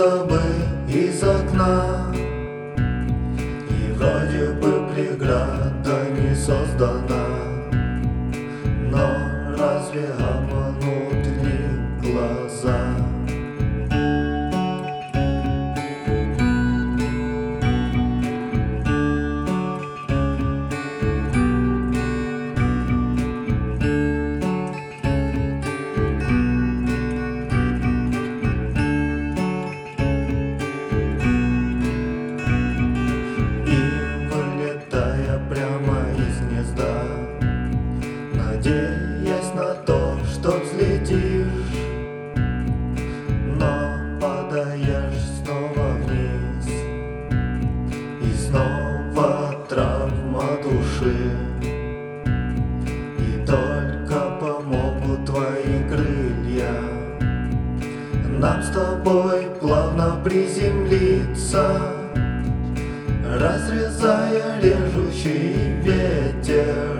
будто бы из окна, и вроде бы преграда не создана. Но разве обманут ли глаза? Надеясь на то, что взлетишь, но падаешь снова вниз, и снова травма души. И только помогут твои крылья нам с тобой плавно приземлиться, разрезая режущий ветер.